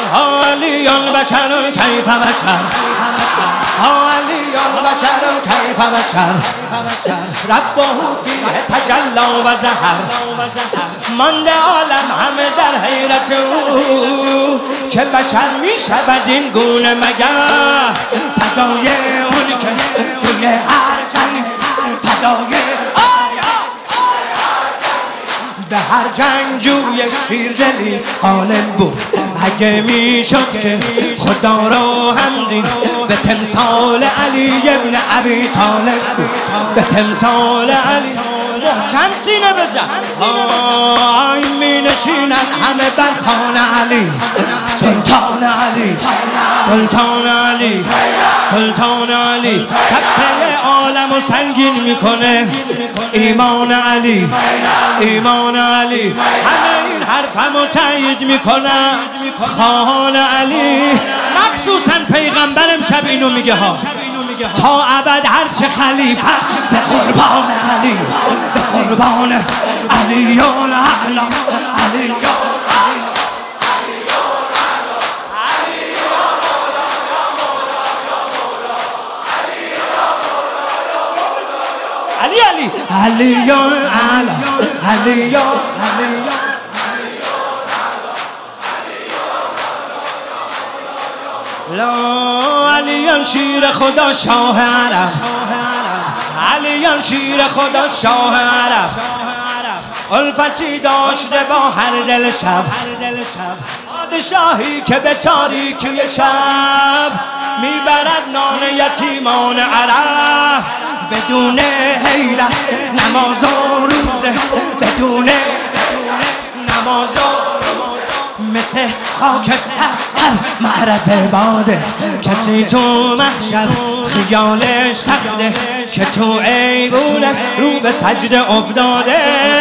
علی البشر کیف بشر علی البشر کیف بشر ربه فیه تجلی و ظهر مانده عالم همه در حیرت او که بشر می شود این گونه مگر فدای اونی که توی هر جنگ فدای به هر جنگجوی شیرجلی غالب بود اگه میشد که خدا رو همدین به تمثال علی ابن ابی طالب بود به تمثال علی محکم سینه بزن آی می نشینن همه بر خان علی سلطان علی سلطان علی سلطان علی تپه عالم و سنگین میکنه ایمان علی ایمان علی همه این حرفمو تایید میکنم خواهان علی مخصوصا پیغمبرم شب اینو میگه ها تا ابد هرچه خلیفه به قربان علی به قربان علی الاعلی علی علی علی الاعلی علی لا علیان شیر خدا شاه عرب علیان شیر خدا شاه عرب الفتی داشته با هر دل شب پادشاهی که به تاریکی شب میبرد نان یتیمان عرب بدون حیرت نماز و روزه بدون نماز مثل خاکستر معرض باده کسی تو محشر خیالش تخته که تو ایوونش رو به سجده افتاده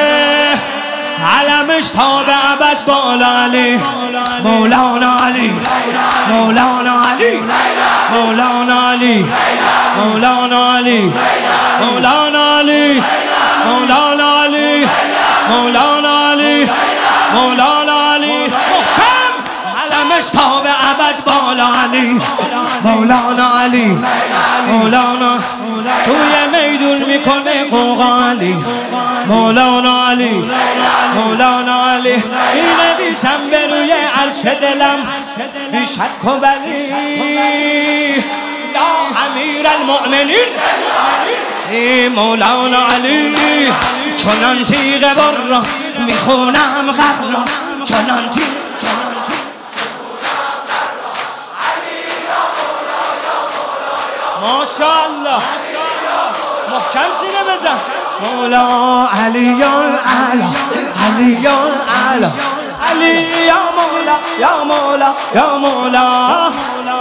علمش تا به ابد بالا علی مولانا علی مولانا علی مولانا علی مولانا علی مولانا علی مولانا علی مولانا علی مولانا علی محکم علمش تا به ابد بالا علی مولانا علی مولانا توی میدون میکنه قوقا علی مولانا علی مولانا علی مینویسم به روی عرش دلم بی شک و ولی یا امیر المؤمنین مولانا علی چنان تیغ برا میخونم غرا چنان تیغ ماشاءالله محکم سینه بزن مولا علی الاعلی علی الاعلی علی یا مولا یا مولا یا مولا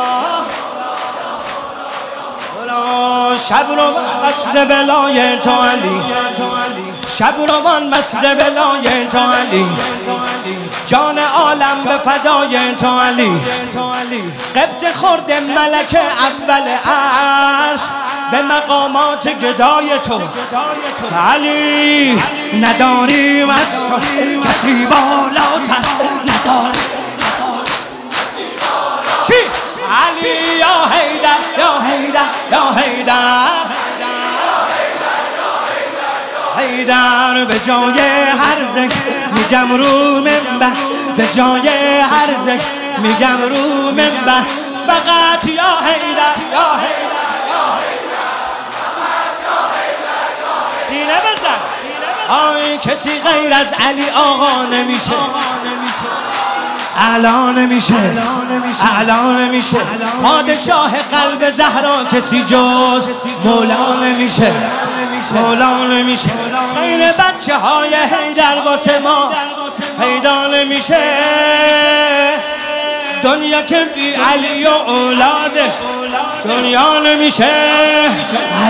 شب رو مست بلای تو علی شب رو مست بلای تو علی جان عالم به فدای تو علی قبط خورد ملک اول عرش به مقامات گدای تو علی نداریم از تو کسی بالاتر نداریم علی یا حیدر یا حیدر یا حیدر حیدر به جای هر ذکر میگم رو منبر به جای هر ذکر میگم رو منبر فقط یا حیدر یا حیدر سینه بزن آی کسی غیر از علی آقا نمیشه اعلا نمیشه اعلا نمیشه پادشاه قلب زهرا کسی جز مولا نمیشه مولا نمیشه غیر بچه های حیدر واسه ما پیدا نمیشه دنیا که بی علی و اولادش دنیا نمیشه